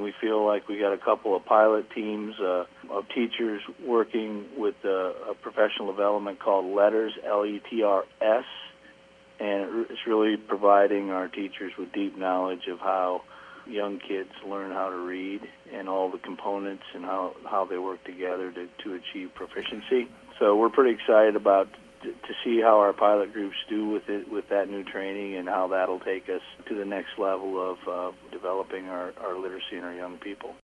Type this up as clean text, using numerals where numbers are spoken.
we feel like we got a couple of pilot teams of teachers working with a professional development called LETRS, L-E-T-R-S, and it's really providing our teachers with deep knowledge of how young kids learn how to read and all the components and how they work together to achieve proficiency. So we're pretty excited about to see how our pilot groups do with that new training and how that'll take us to the next level of developing our literacy in our young people.